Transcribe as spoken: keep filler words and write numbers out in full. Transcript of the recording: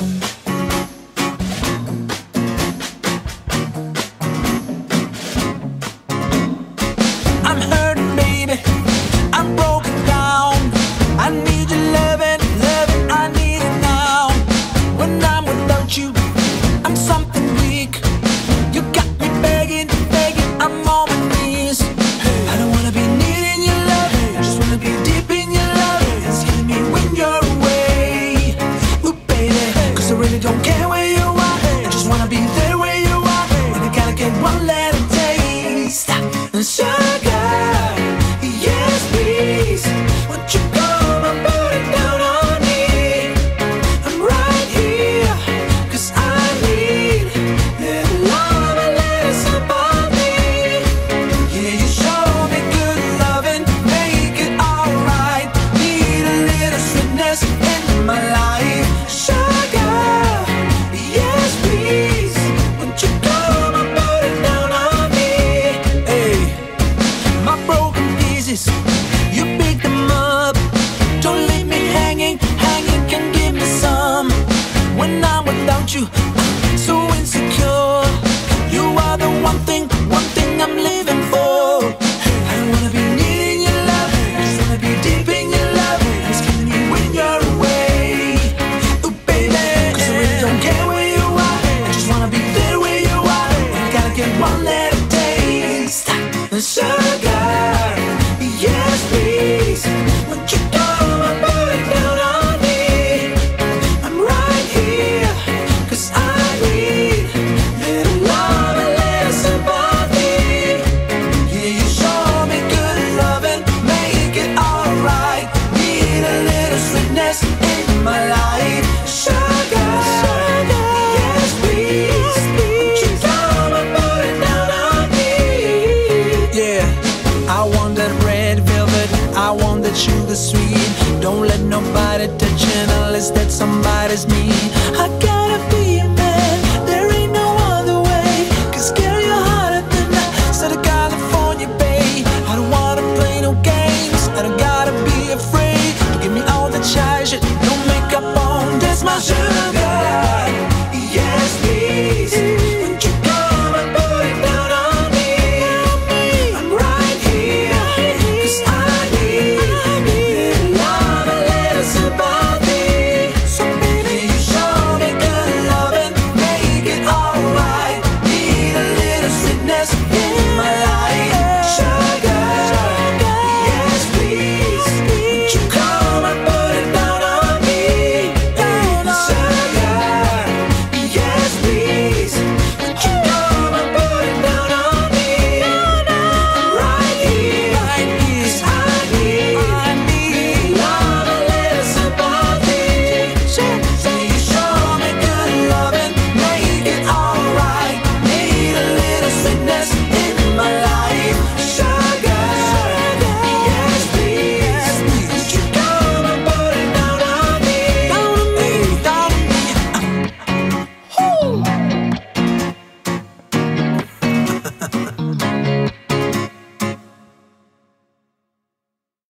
I'm hurting, baby, I'm broken down. I need your loving, loving, I need it now. When I'm without you, I'm something weak. You got me begging, begging, I'm on my knees. I don't wanna be needing your love, I just wanna be deep in your love. It's killing me when you're away, ooh baby, cause I really don't care where you are, I just wanna be there where you are. And I gotta get one little taste. Sugar, yes please, won't you come and put it down on me? I'm right here, cause I need little love and little sympathy. Yeah, you show me good loving, make it alright. Need a little sweetness in my life. Sugar, yes please, won't you come and put it down on me? Hey, my broken pieces, you pick them up. Don't leave me hanging, hanging, can give me some. When I'm without you, I'm so insecure. You are the one thing, one thing I'm living for. I don't wanna be needing your love, I just wanna be deep in your love. It's killing me when you're away, ooh baby, cause I really don't care where you are, I just wanna be there where you are. And I gotta get one little taste. Sugar, yes please, won't you come and put it down on me? I'm right here, cause I need little love and little sympathy. Yeah, you show me good loving, make it alright. Need a little sweetness in my life. Sugar, yes please, won't you come and put it down on me? Yeah, I want that red velvet, I want that sugar sweet. Don't let nobody touch it unless that somebody's me. I gotta be a man, there ain't no other way. Cause girl, you're hotter than the Southern California Bay. I don't wanna play no games, I don't gotta be afraid. You give me all the shy shit, no makeup on, that's my sugar.